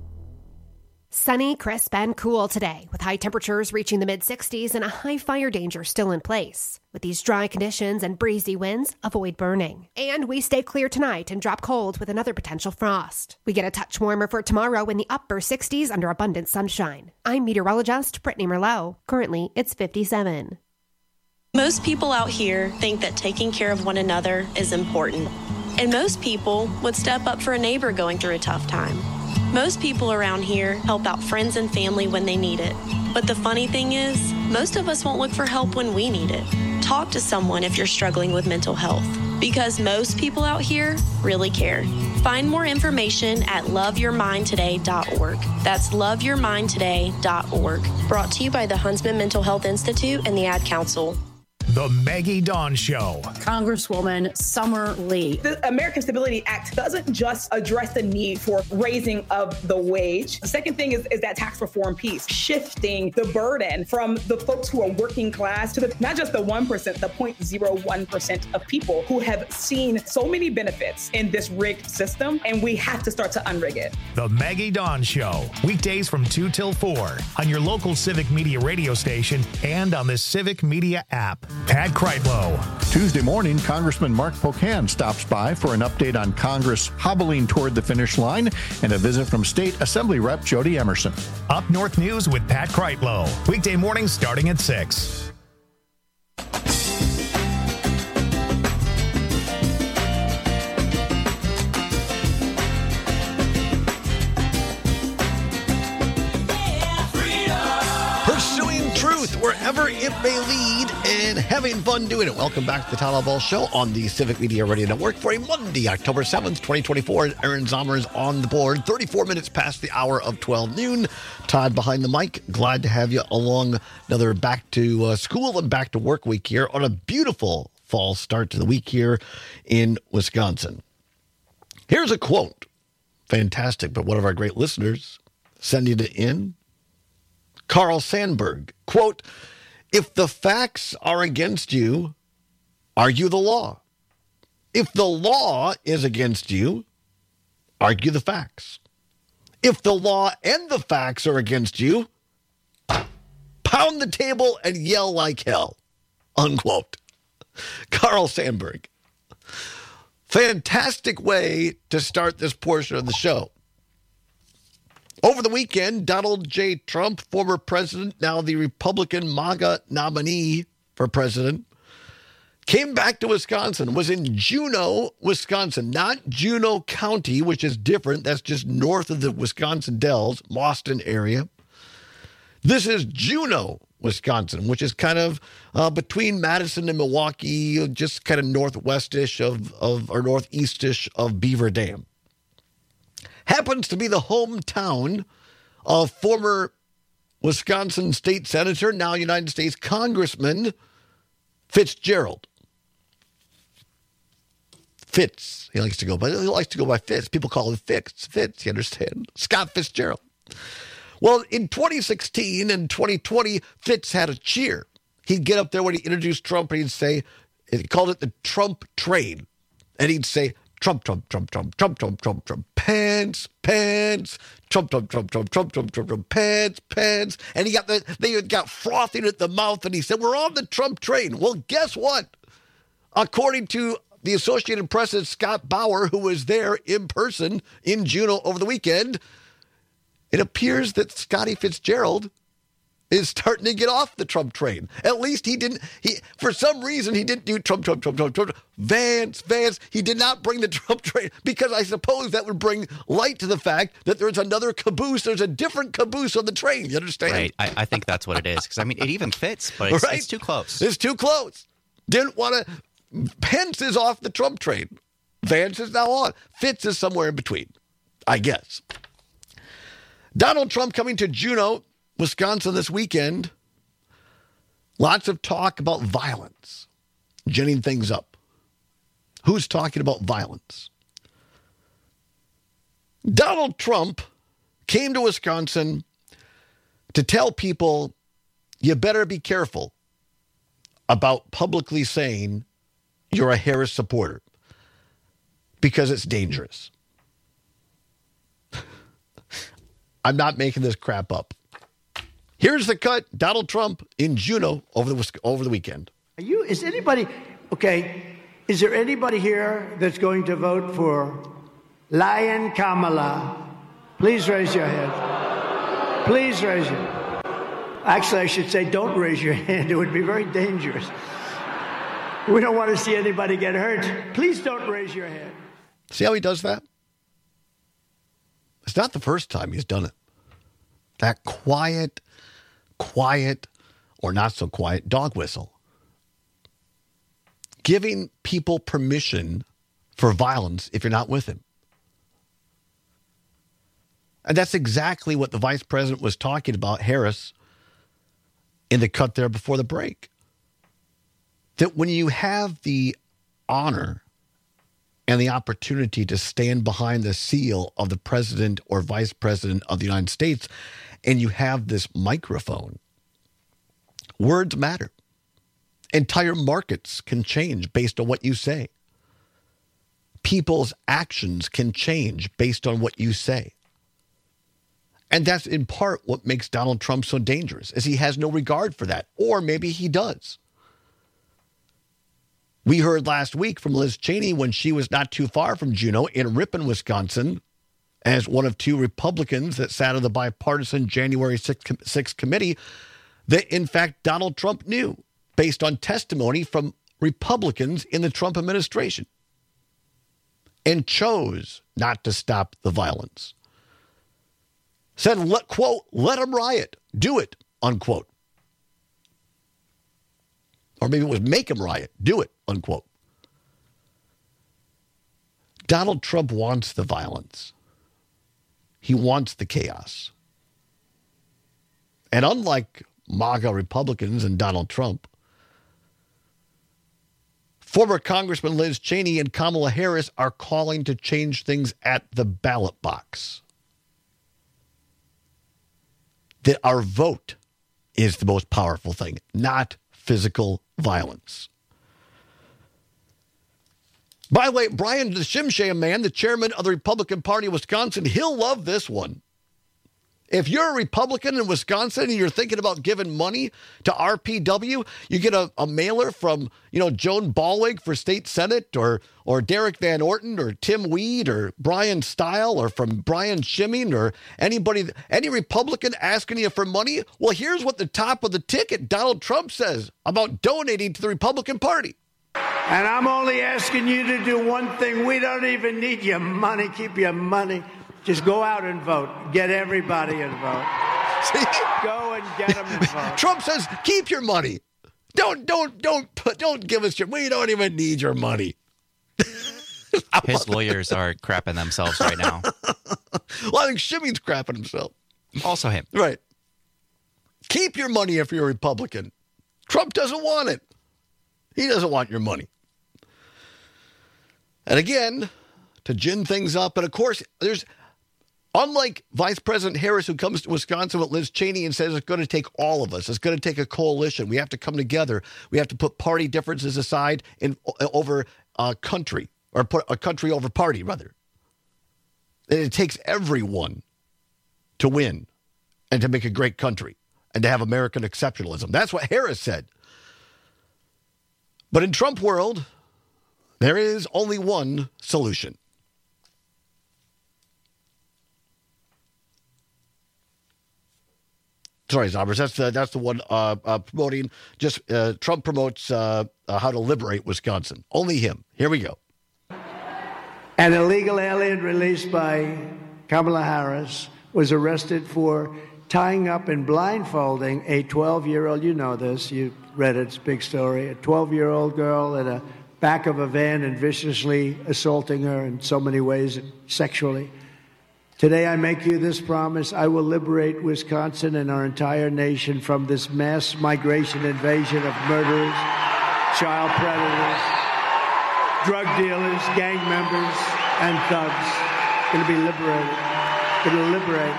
Sunny, crisp, and cool today, with high temperatures reaching the mid sixties and a high fire danger still in place. With these dry conditions and breezy winds, avoid burning. And we stay clear tonight and drop cold with another potential frost. We get a touch warmer for tomorrow in the upper sixties under abundant sunshine. I'm meteorologist Brittany Merlot. Currently, it's fifty-seven. Most people out here think that taking care of one another is important. And most people would step up for a neighbor going through a tough time. Most people around here help out friends and family when they need it. But the funny thing is, most of us won't look for help when we need it. Talk to someone if you're struggling with mental health, because most people out here really care. Find more information at love your mind today dot org. That's love your mind today dot org. Brought to you by the Huntsman Mental Health Institute and the Ad Council. The Maggie Dawn Show. Congresswoman Summer Lee. The American Stability Act doesn't just address the need for raising of the wage. The second thing is, is that tax reform piece, shifting the burden from the folks who are working class to the, not just the one percent, the zero point zero one percent of people who have seen so many benefits in this rigged system, and we have to start to unrig it. The Maggie Dawn Show, weekdays from two till four on your local Civic Media radio station and on the Civic Media app. Pat Kreitlow. Tuesday morning, Congressman Mark Pocan stops by for an update on Congress hobbling toward the finish line and a visit from State Assembly Rep Jody Emerson. Up North News with Pat Kreitlow. Weekday mornings starting at six. wherever it may lead and having fun doing it. Welcome back to the Todd Ball Show on the Civic Media Radio Network for a Monday, October seventh, twenty twenty-four. Aaron Zomer is on the board, thirty-four minutes past the hour of twelve noon. Todd behind the mic. Glad to have you along another back to uh, school and back to work week here on a beautiful fall start to the week here in Wisconsin. Here's a quote. Fantastic, but one of our great listeners sending it in. Carl Sandburg, quote, "If the facts are against you, argue the law. If the law is against you, argue the facts. If the law and the facts are against you, pound the table and yell like hell," unquote. Carl Sandburg. Fantastic way to start this portion of the show. Over the weekend, Donald J. Trump, former president, now the Republican MAGA nominee for president, came back to Wisconsin, was in Juneau, Wisconsin, not Juneau County, which is different. That's just north of the Wisconsin Dells, Boston area. This is Juneau, Wisconsin, which is kind of uh, between Madison and Milwaukee, just kind of northwestish of, of or northeastish of Beaver Dam. Happens to be the hometown of former Wisconsin state senator, now United States Congressman Fitzgerald. Fitz, he likes to go by. He likes to go by Fitz. People call him Fitz. Fitz, you understand? Scott Fitzgerald. Well, in twenty sixteen and twenty twenty, Fitz had a cheer. He'd get up there when he introduced Trump, and he'd say, he called it the Trump train, and he'd say, Trump, Trump, Trump, Trump, Trump, Trump, Trump, Trump, pants, pants, Trump, Trump, Trump, Trump, Trump, Trump, Trump, Trump, pants, pants. And he got the, they got frothing at the mouth, and he said, "We're on the Trump train." Well, guess what? According to the Associated Press's Scott Bauer, who was there in person in Juneau over the weekend, it appears that Scotty Fitzgerald is starting to get off the Trump train. At least he didn't, he for some reason, he didn't do Trump, Trump, Trump, Trump, Trump, Vance, Vance. He did not bring the Trump train because I suppose that would bring light to the fact that there's another caboose. There's a different caboose on the train. You understand? Right. I, I think that's what it is. Because, I mean, it even fits, but it's, right? it's too close. It's too close. Didn't want to. Pence is off the Trump train. Vance is now on. Fitz is somewhere in between, I guess. Donald Trump coming to Juneau, Wisconsin this weekend. Lots of talk about violence, ginning things up. Who's talking about violence? Donald Trump came to Wisconsin to tell people, you better be careful about publicly saying you're a Harris supporter because it's dangerous. I'm not making this crap up. Here's the cut. Donald Trump in Juneau over the over the weekend. Are you? Is anybody okay? Is there anybody here that's going to vote for Lion Kamala? Please raise your hand. Please raise your. Actually, I should say, don't raise your hand. It would be very dangerous. We don't want to see anybody get hurt. Please don't raise your hand. See how he does that? It's not the first time he's done it. That quiet, quiet, or not so quiet dog whistle. Giving people permission for violence if you're not with him. And that's exactly what the vice president was talking about, Harris, in the cut there before the break. That when you have the honor and the opportunity to stand behind the seal of the president or vice president of the United States, and you have this microphone, words matter. Entire markets can change based on what you say. People's actions can change based on what you say. And that's in part what makes Donald Trump so dangerous, is he has no regard for that. Or maybe he does. We heard last week from Liz Cheney when she was not too far from Juneau in Ripon, Wisconsin, as one of two Republicans that sat on the bipartisan January sixth committee, that in fact Donald Trump knew, based on testimony from Republicans in the Trump administration, and chose not to stop the violence. Said, let, quote, let them riot, do it, unquote. Or maybe it was make them riot. Do it, unquote. Donald Trump wants the violence. He wants the chaos. And unlike MAGA Republicans and Donald Trump, former Congressman Liz Cheney and Kamala Harris are calling to change things at the ballot box. That our vote is the most powerful thing, not physical violence. By the way, Brian Shimsham, man, the chairman of the Republican Party of Wisconsin, he'll love this one. If you're a Republican in Wisconsin and you're thinking about giving money to R P W, you get a, a mailer from, you know, Joan Ballweg for state senate, or or Derek Van Orton, or Tim Weed, or Brian Stile, or from Brian Schimming, or anybody, any Republican asking you for money. Well, here's what the top of the ticket Donald Trump says about donating to the Republican Party. And I'm only asking you to do one thing. We don't even need your money. Keep your money. Just go out and vote. Get everybody involved. See? Go and get them involved. Trump says, keep your money. Don't, don't, don't, put, don't give us your. We don't even need your money. His lawyers are crapping themselves right now. Well, I think Shimmy's crapping himself. Also him. Right. Keep your money if you're a Republican. Trump doesn't want it. He doesn't want your money. And again, to gin things up, and of course, there's, unlike Vice President Harris, who comes to Wisconsin with Liz Cheney and says it's going to take all of us, it's going to take a coalition. We have to come together. We have to put party differences aside in over a country, or put a country over party, rather. And it takes everyone to win and to make a great country and to have American exceptionalism. That's what Harris said. But in Trump world, there is only one solution. Sorry, Zombers, that's the, that's the one uh, uh, promoting, just uh, Trump promotes uh, uh, how to liberate Wisconsin. Only him. Here we go. An illegal alien released by Kamala Harris was arrested for tying up and blindfolding a twelve-year-old, you know this, you read it, it's a big story, a twelve-year-old girl in the back of a van and viciously assaulting her in so many ways sexually. Today I make you this promise: I will liberate Wisconsin and our entire nation from this mass migration invasion of murderers, child predators, drug dealers, gang members, and thugs. Going to be liberated. Going to liberate.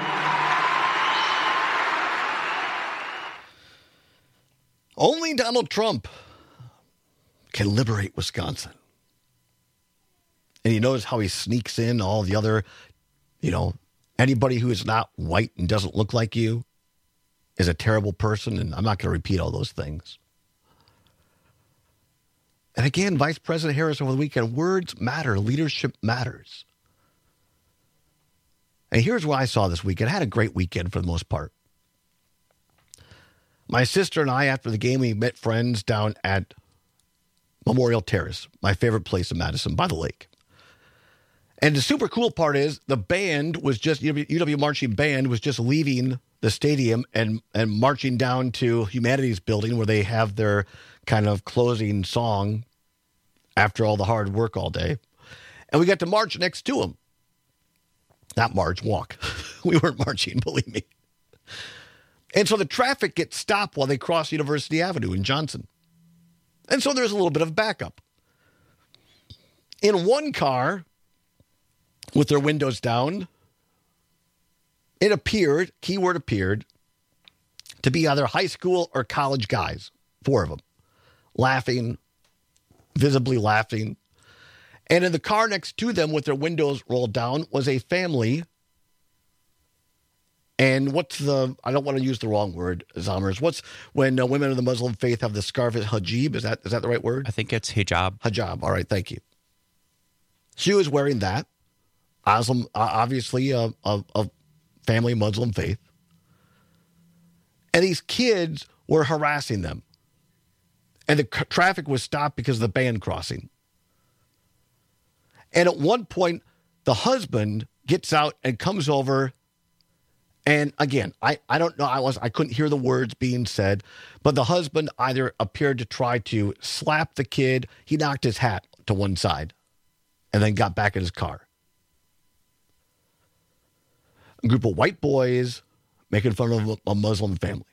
Only Donald Trump can liberate Wisconsin. And you notice how he sneaks in all the other, you know, anybody who is not white and doesn't look like you is a terrible person. And I'm not going to repeat all those things. And again, Vice President Harris over the weekend, words matter, leadership matters. And here's what I saw this weekend. I had a great weekend for the most part. My sister and I, after the game, we met friends down at Memorial Terrace, my favorite place in Madison, by the lake. And the super cool part is the band was just, U W Marching Band was just leaving the stadium and, and marching down to Humanities Building, where they have their kind of closing song after all the hard work all day. And we got to march next to them. Not march, walk. We weren't marching, believe me. And so the traffic gets stopped while they cross University Avenue in Johnson. And so there's a little bit of backup. In one car, with their windows down, it appeared, keyword appeared, to be either high school or college guys, four of them, laughing, visibly laughing. And in the car next to them with their windows rolled down was a family. And what's the, I don't want to use the wrong word, Zommers. What's when uh, women of the Muslim faith have the scarf, hijab? Is that is that the right word? I think it's hijab. Hijab. All right, thank you. She was wearing that. Muslim, uh, obviously a, a, a family Muslim faith. And these kids were harassing them. And the c- traffic was stopped because of the band crossing. And at one point, the husband gets out and comes over And again, I, I don't know. I was I couldn't hear the words being said, but the husband either appeared to try to slap the kid. He knocked his hat to one side and then got back in his car. A group of white boys making fun of a Muslim family.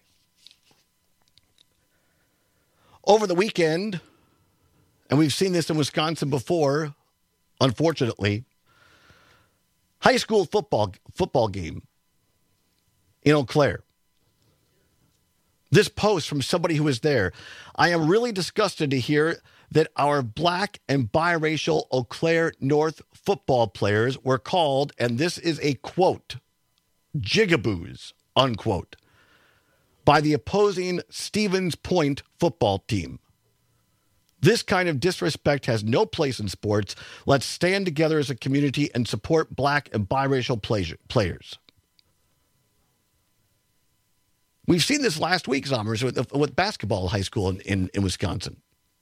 Over the weekend, and we've seen this in Wisconsin before, unfortunately, high school football football game in Eau Claire. This post from somebody who was there. I am really disgusted to hear that our black and biracial Eau Claire North football players were called, and this is a quote, jigaboos, unquote, by the opposing Stevens Point football team. This kind of disrespect has no place in sports. Let's stand together as a community and support black and biracial players. We've seen this last week, Zommers, with, with basketball high school in, in, in Wisconsin.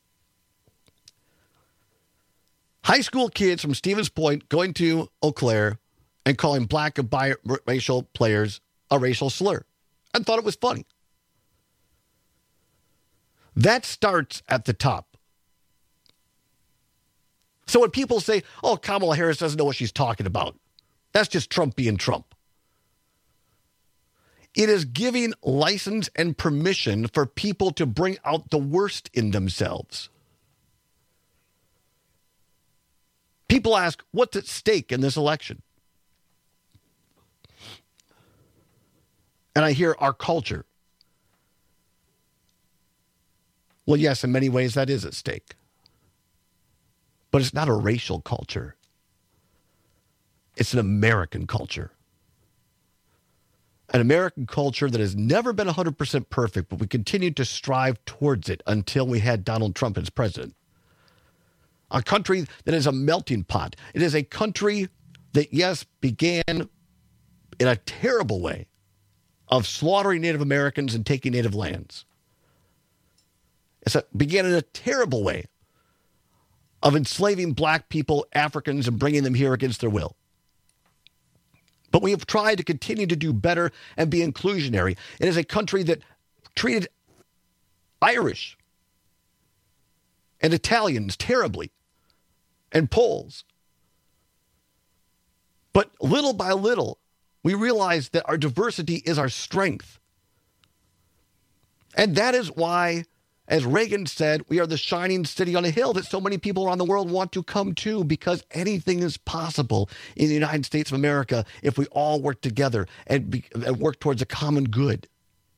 High school kids from Stevens Point going to Eau Claire and calling black and biracial players a racial slur. I thought it was funny. That starts at the top. So when people say, oh, Kamala Harris doesn't know what she's talking about, that's just Trump being Trump. It is giving license and permission for people to bring out the worst in themselves. People ask, what's at stake in this election? And I hear our culture. Well, yes, in many ways that is at stake. But it's not a racial culture. It's an American culture. An American culture that has never been one hundred percent perfect, but we continued to strive towards it until we had Donald Trump as president. A country that is a melting pot. It is a country that, yes, began in a terrible way of slaughtering Native Americans and taking Native lands. It began in a terrible way of enslaving black people, Africans, and bringing them here against their will. But we have tried to continue to do better and be inclusionary. It is a country that treated Irish and Italians terribly, and Poles. But little by little, we realize that our diversity is our strength. And that is why, as Reagan said, we are the shining city on a hill that so many people around the world want to come to, because anything is possible in the United States of America if we all work together and, be, and work towards a common good.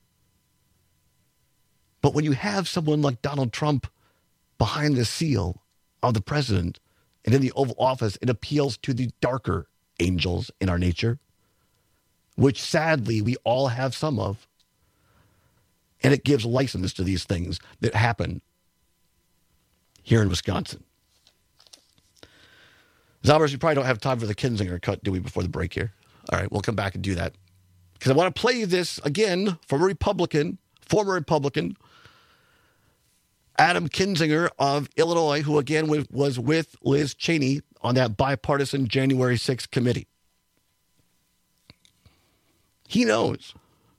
But when you have someone like Donald Trump behind the seal of the president and in the Oval Office, it appeals to the darker angels in our nature, which sadly we all have some of. And it gives license to these things that happen here in Wisconsin. Zombers, we probably don't have time for the Kinzinger cut, do we, before the break here? All right, we'll come back and do that. Because I want to play you this again from a Republican, former Republican, Adam Kinzinger of Illinois, who again was with Liz Cheney on that bipartisan January sixth committee. He knows.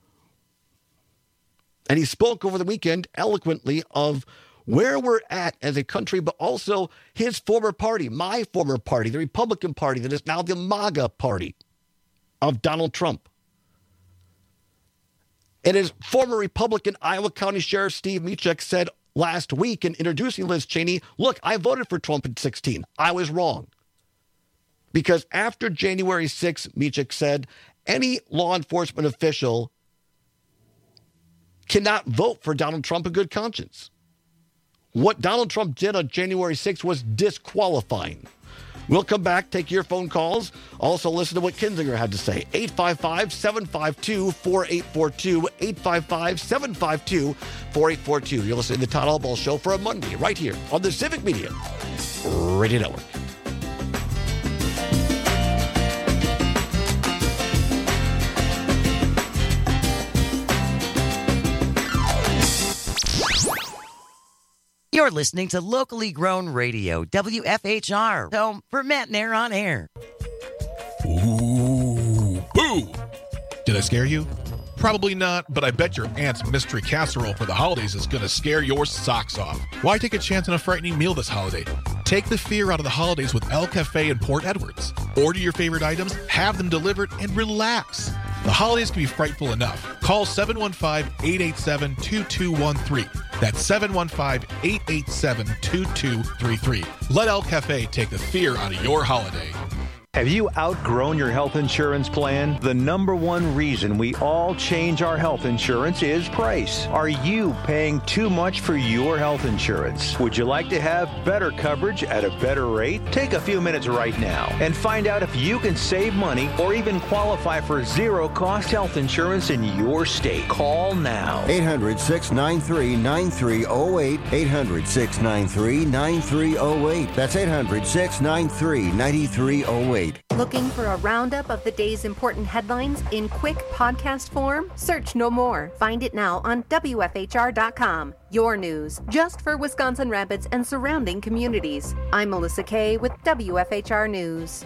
And he spoke over the weekend eloquently of where we're at as a country, but also his former party, my former party, the Republican Party, that is now the MAGA party of Donald Trump. And his former Republican Iowa County Sheriff Steve Michik said last week in introducing Liz Cheney, look, I voted for Trump in sixteen. I was wrong. Because after January sixth, Michik said, any law enforcement official cannot vote for Donald Trump in good conscience. What Donald Trump did on January sixth was disqualifying. We'll come back, take your phone calls. Also listen to what Kinzinger had to say. eight five five, seven five two, four eight four two, eight five five, seven five two, four eight four two. You're listening to the Todd Albaugh Show for a Monday right here on the Civic Media Radio Network. You're listening to locally grown radio, W F H R, home for Matt and Air on Air. Ooh, boo! Did I scare you? Probably not, but I bet your aunt's mystery casserole for the holidays is going to scare your socks off. Why take a chance on a frightening meal this holiday? Take the fear out of the holidays with El Cafe in Port Edwards. Order your favorite items, have them delivered, and relax. The holidays can be frightful enough. Call seven one five, eight eight seven, two two one three. That's seven one five, eight eight seven, two two three three. Let El Cafe take the fear out of your holiday. Have you outgrown your health insurance plan? The number one reason we all change our health insurance is price. Are you paying too much for your health insurance? Would you like to have better coverage at a better rate? Take a few minutes right now and find out if you can save money or even qualify for zero-cost health insurance in your state. Call now. eight hundred, six nine three, nine three zero eight. eight hundred, six nine three, nine three zero eight. That's eight hundred, six nine three, nine three zero eight. Looking for a roundup of the day's important headlines in quick podcast form? Search No More. Find it now on W F H R dot com. Your news, just for Wisconsin Rapids and surrounding communities. I'm Melissa Kay with W F H R News.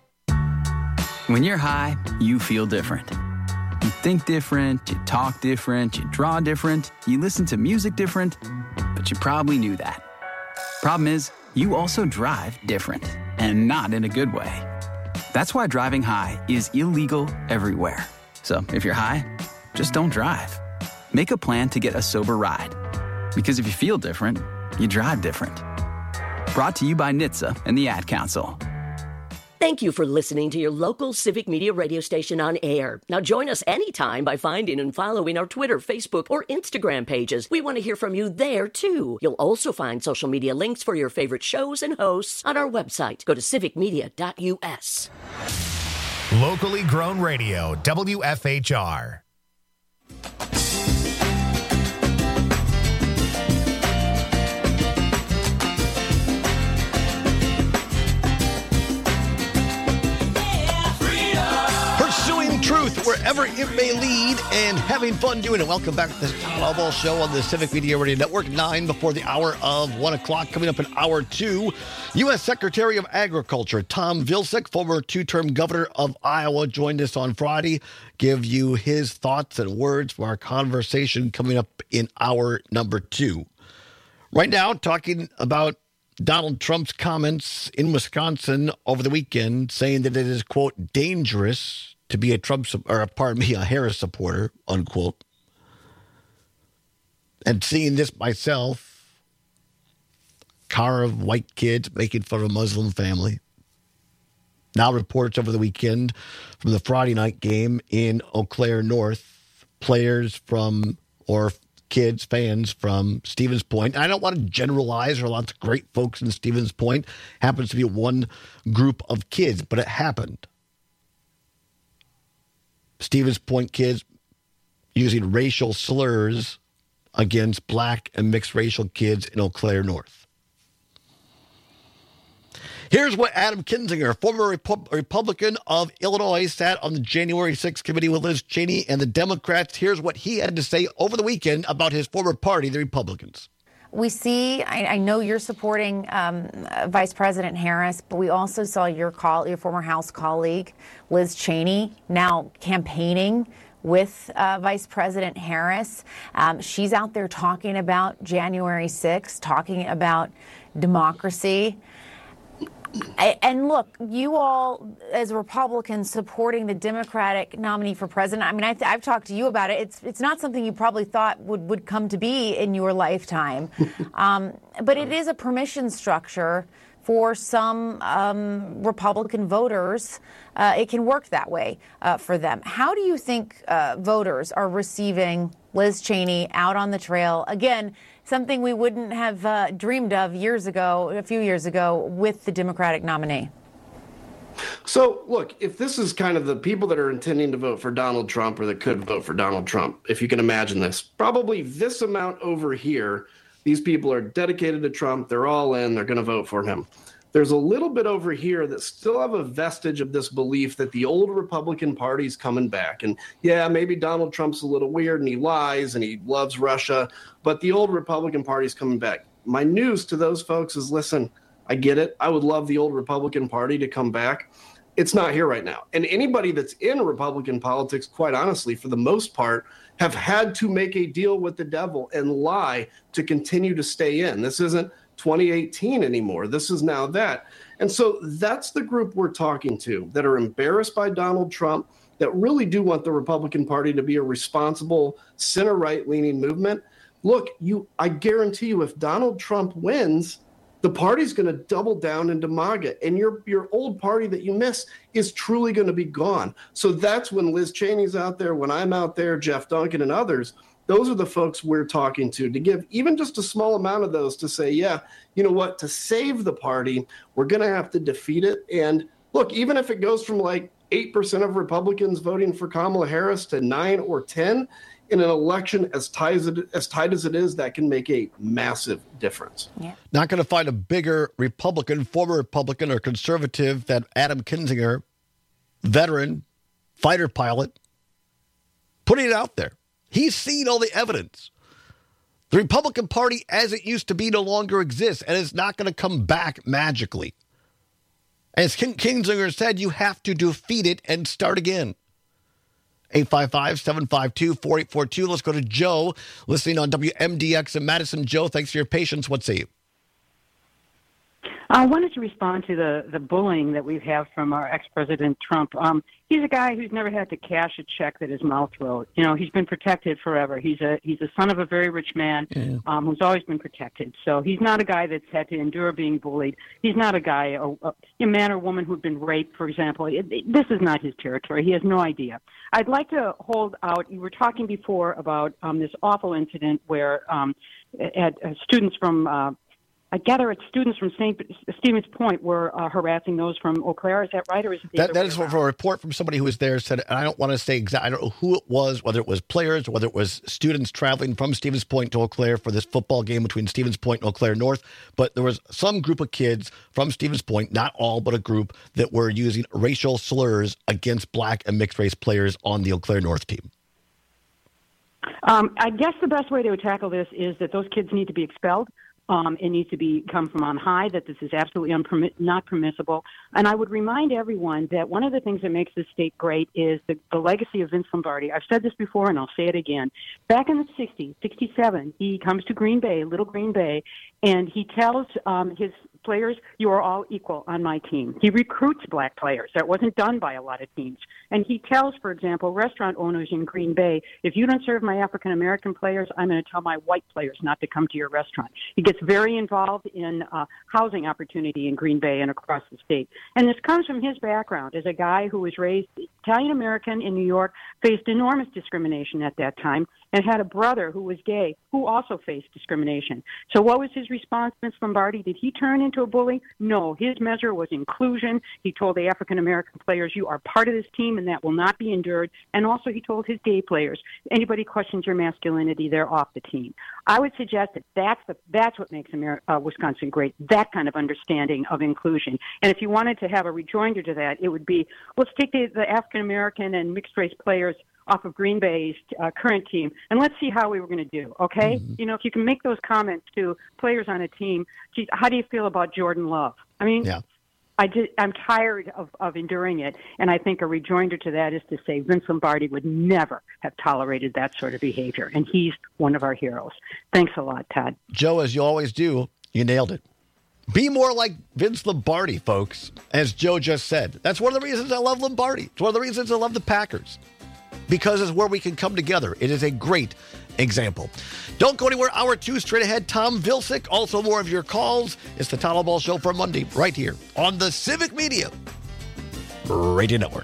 When you're high, you feel different. You think different, you talk different, you draw different, you listen to music different, but you probably knew that. Problem is, you also drive different, and not in a good way. That's why driving high is illegal everywhere. So if you're high, just don't drive. Make a plan to get a sober ride. Because if you feel different, you drive different. Brought to you by N H T S A and the Ad Council. Thank you for listening to your local Civic Media radio station on air. Now join us anytime by finding and following our Twitter, Facebook, or Instagram pages. We want to hear from you there, too. You'll also find social media links for your favorite shows and hosts on our website. Go to civic media dot U S. Locally grown radio, W F H R. Truth wherever it may lead and having fun doing it. Welcome back to the Todd Albaugh Show on the Civic Media Radio Network. Nine before the hour of one o'clock. Coming up in hour two, U S Secretary of Agriculture Tom Vilsack, former two-term governor of Iowa, joined us on Friday. Give you his thoughts and words for our conversation coming up in hour number two. Right now, talking about Donald Trump's comments in Wisconsin over the weekend, saying that it is, quote, dangerous to be a Trump, or pardon me, a Harris supporter, unquote. And seeing this myself, car of white kids making fun of a Muslim family. Now reports over the weekend from the Friday night game in Eau Claire North, players from, or kids, fans from Stevens Point. I don't want to generalize. There are lots of great folks in Stevens Point. Happens to be one group of kids, but it happened. Stevens Point kids using racial slurs against black and mixed racial kids in Eau Claire North. Here's what Adam Kinzinger, former Repu- Republican of Illinois, sat on the January sixth committee with Liz Cheney and the Democrats. Here's what he had to say over the weekend about his former party, the Republicans. We see, I, I know you're supporting um, Vice President Harris, but we also saw your call, your former House colleague, Liz Cheney, now campaigning with uh, Vice President Harris. Um, she's out there talking about January sixth, talking about democracy. And look, you all, as Republicans supporting the Democratic nominee for president, I mean, I th- I've talked to you about it. It's it's not something you probably thought would, would come to be in your lifetime. um, but it is a permission structure for some um, Republican voters. Uh, it can work that way uh, for them. How do you think uh, voters are receiving Liz Cheney out on the trail? Again, something we wouldn't have uh, dreamed of years ago, a few years ago, with the Democratic nominee. So, look, if this is kind of the people that are intending to vote for Donald Trump or that could vote for Donald Trump, if you can imagine this, probably this amount over here, these people are dedicated to Trump. They're all in. They're going to vote for him. There's a little bit over here that still have a vestige of this belief that the old Republican Party's coming back. And yeah, maybe Donald Trump's a little weird and he lies and he loves Russia, but the old Republican Party's coming back. My news to those folks is, listen, I get it. I would love the old Republican Party to come back. It's not here right now. And anybody that's in Republican politics, quite honestly, for the most part, have had to make a deal with the devil and lie to continue to stay in. This isn't twenty eighteen anymore. This is now that. And so that's the group we're talking to that are embarrassed by Donald Trump, that really do want the Republican Party to be a responsible center right leaning movement. Look, you, I guarantee you, if Donald Trump wins, the party's going to double down into MAGA, and your your old party that you miss is truly going to be gone. So that's when Liz Cheney's out there, when I'm out there, Jeff Duncan and others, those are the folks we're talking to, to give even just a small amount of those to say, yeah, you know what, to save the party, we're going to have to defeat it. And look, even if it goes from like eight percent of Republicans voting for Kamala Harris to nine or ten, in an election as tight as it, as tight as it is, that can make a massive difference. Yeah. Not going to find a bigger Republican, former Republican or conservative than Adam Kinzinger, veteran, fighter pilot, putting it out there. He's seen all the evidence. The Republican Party, as it used to be, no longer exists, and it's not going to come back magically. As Kinzinger said, you have to defeat it and start again. eight five five, seven five two, four eight four two. Let's go to Joe, listening on W M D X in Madison. Joe, thanks for your patience. What say you? I wanted to respond to the, the bullying that we've had from our ex-president Trump. Um, he's a guy who's never had to cash a check that his mouth wrote. You know, he's been protected forever. He's a he's a son of a very rich man yeah. um, who's always been protected. So he's not a guy that's had to endure being bullied. He's not a guy, a, a man or woman who'd been raped, for example. It, it, this is not his territory. He has no idea. I'd like to hold out. You were talking before about um, this awful incident where um, at, uh, students from uh, I gather it's students from Saint Stevens Point were uh, harassing those from Eau Claire. Is that right, or is it the that? That is from a report from somebody who was there. Said, and I don't want to say exactly. I don't know who it was, whether it was players, whether it was students traveling from Stevens Point to Eau Claire for this football game between Stevens Point and Eau Claire North. But there was some group of kids from Stevens Point, not all, but a group that were using racial slurs against black and mixed race players on the Eau Claire North team. Um, I guess the best way to tackle this is that those kids need to be expelled. Um, it needs to be come from on high, that this is absolutely unpermi- not permissible. And I would remind everyone that one of the things that makes this state great is the, the legacy of Vince Lombardi. I've said this before, and I'll say it again. Back in the sixties, sixty-seven, he comes to Green Bay, Little Green Bay, and he tells um, his players, you are all equal on my team. He recruits black players. That wasn't done by a lot of teams. And he tells, for example, restaurant owners in Green Bay, if you don't serve my African-American players, I'm going to tell my white players not to come to your restaurant. He gets very involved in uh, housing opportunity in Green Bay and across the state. And this comes from his background as a guy who was raised Italian-American in New York, faced enormous discrimination at that time, and had a brother who was gay who also faced discrimination. So what was his response, Vince Lombardi? Did he turn into a bully? No. His measure was inclusion. He told the African-American players, you are part of this team and that will not be endured. And also he told his gay players, anybody questions your masculinity, they're off the team. I would suggest that that's, the, that's what makes America, uh, Wisconsin great, that kind of understanding of inclusion. And if you wanted to have a rejoinder to that, it would be, let's take the, the African-American and mixed-race players off of Green Bay's uh, current team, and let's see how we were going to do, okay? Mm-hmm. You know, if you can make those comments to players on a team, geez, how do you feel about Jordan Love? I mean, yeah. I just, I'm tired of, of enduring it, and I think a rejoinder to that is to say Vince Lombardi would never have tolerated that sort of behavior, and he's one of our heroes. Thanks a lot, Todd. Joe, as you always do, you nailed it. Be more like Vince Lombardi, folks, as Joe just said. That's one of the reasons I love Lombardi. It's one of the reasons I love the Packers. Because it's where we can come together. It is a great example. Don't go anywhere. Hour two straight ahead. Tom Vilsack. Also more of your calls. It's the Todd Ball Show for Monday right here on the Civic Media Radio Network.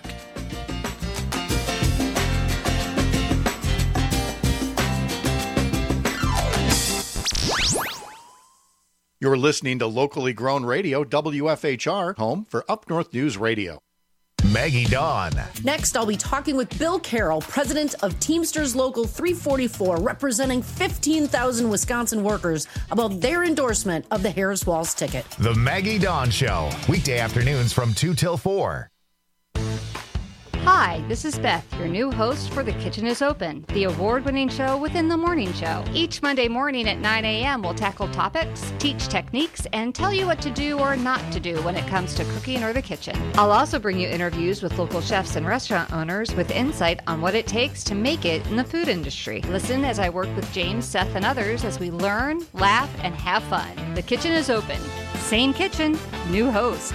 You're listening to locally grown radio, W F H R, home for Up North News Radio. Maggie Dawn. Next, I'll be talking with Bill Carroll, president of Teamsters Local three forty-four, representing fifteen thousand Wisconsin workers, about their endorsement of the Harris Walls ticket. The Maggie Dawn Show, weekday afternoons from two till four. Hi. Hi, this is Beth, your new host for The Kitchen is Open, the award-winning show within the morning show. Each Monday morning at nine a.m., we'll tackle topics, teach techniques, and tell you what to do or not to do when it comes to cooking or the kitchen. I'll also bring you interviews with local chefs and restaurant owners with insight on what it takes to make it in the food industry. Listen as I work with James, Seth, and others as we learn, laugh, and have fun. The Kitchen is Open. Same kitchen, new host.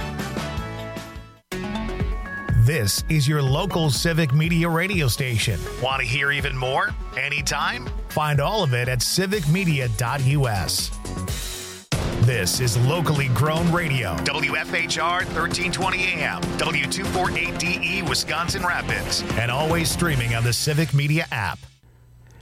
This is your local Civic Media radio station. Want to hear even more? Anytime? Find all of it at civic media dot u s. This is locally grown radio. W F H R thirteen twenty A M, W two forty-eight D E, Wisconsin Rapids, and always streaming on the Civic Media app.